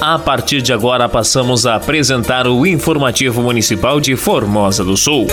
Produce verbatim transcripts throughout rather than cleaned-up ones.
A partir de agora passamos a apresentar o Informativo Municipal de Formosa do Sul.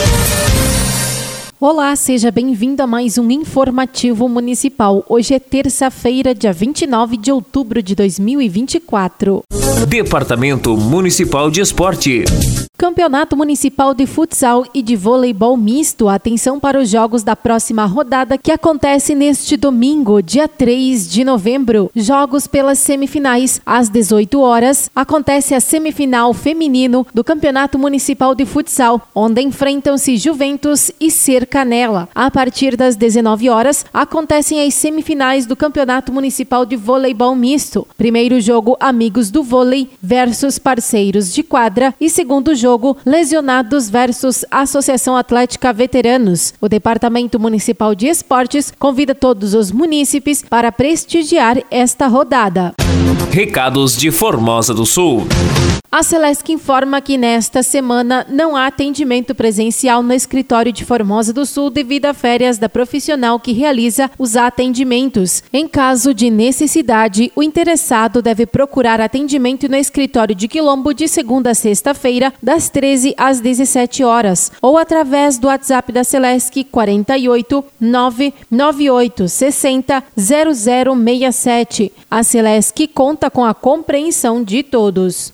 Olá, seja bem-vindo a mais um Informativo Municipal. Hoje é terça-feira, dia vinte e nove de outubro de dois mil e vinte e quatro. Departamento Municipal de Esporte. Campeonato Municipal de Futsal e de Voleibol Misto. Atenção para os jogos da próxima rodada que acontece neste domingo, dia três de novembro. Jogos pelas semifinais. Às dezoito horas, acontece a semifinal feminino do Campeonato Municipal de Futsal, onde enfrentam-se Juventus e Ser Canela. A partir das dezenove horas, acontecem as semifinais do Campeonato Municipal de Voleibol Misto. Primeiro jogo, Amigos do Vôlei versus Parceiros de Quadra, e segundo jogo, Jogo Lesionados versus Associação Atlética Veteranos. O Departamento Municipal de Esportes convida todos os munícipes para prestigiar esta rodada. Recados de Formosa do Sul. A Celesc informa que nesta semana não há atendimento presencial no escritório de Formosa do Sul devido a férias da profissional que realiza os atendimentos. Em caso de necessidade, o interessado deve procurar atendimento no escritório de Quilombo de segunda a sexta-feira, das treze às dezessete horas, ou através do WhatsApp da Celesc quarenta e oito, nove nove oito seis zero, zero zero seis sete. A Celesc conta com a compreensão de todos.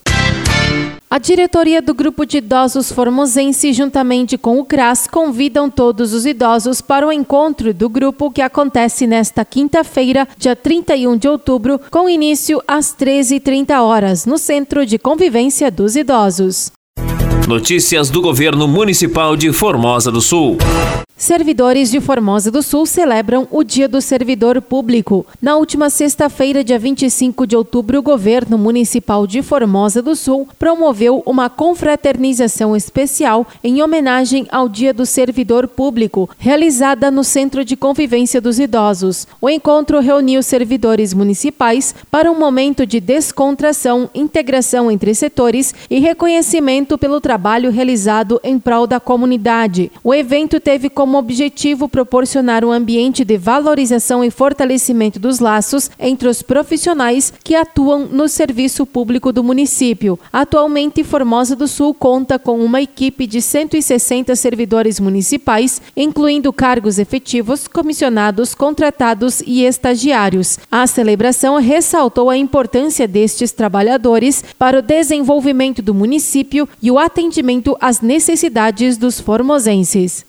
A diretoria do Grupo de Idosos Formosense, juntamente com o CRAS, convidam todos os idosos para o encontro do grupo que acontece nesta quinta-feira, dia trinta e um de outubro, com início às treze e trinta horas, no Centro de Convivência dos Idosos. Notícias do Governo Municipal de Formosa do Sul. Servidores de Formosa do Sul celebram o Dia do Servidor Público. Na última sexta-feira, dia vinte e cinco de outubro, o Governo Municipal de Formosa do Sul promoveu uma confraternização especial em homenagem ao Dia do Servidor Público, realizada no Centro de Convivência dos Idosos. O encontro reuniu servidores municipais para um momento de descontração, integração entre setores e reconhecimento pelo trabalho realizado em prol da comunidade. O evento teve como como objetivo proporcionar um ambiente de valorização e fortalecimento dos laços entre os profissionais que atuam no serviço público do município. Atualmente, Formosa do Sul conta com uma equipe de cento e sessenta servidores municipais, incluindo cargos efetivos, comissionados, contratados e estagiários. A celebração ressaltou a importância destes trabalhadores para o desenvolvimento do município e o atendimento às necessidades dos formosenses.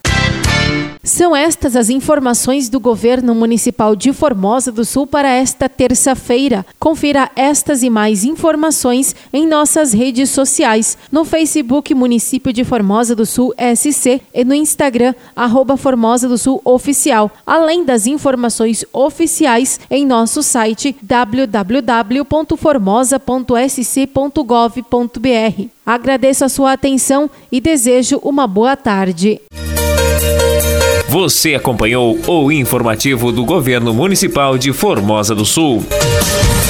São estas as informações do Governo Municipal de Formosa do Sul para esta terça-feira. Confira estas e mais informações em nossas redes sociais, no Facebook Município de Formosa do Sul S C e no Instagram, arroba Formosa do Sul Oficial, além das informações oficiais em nosso site w w w ponto formosa ponto s c ponto gov ponto b r. Agradeço a sua atenção e desejo uma boa tarde. Você acompanhou o informativo do Governo Municipal de Formosa do Sul.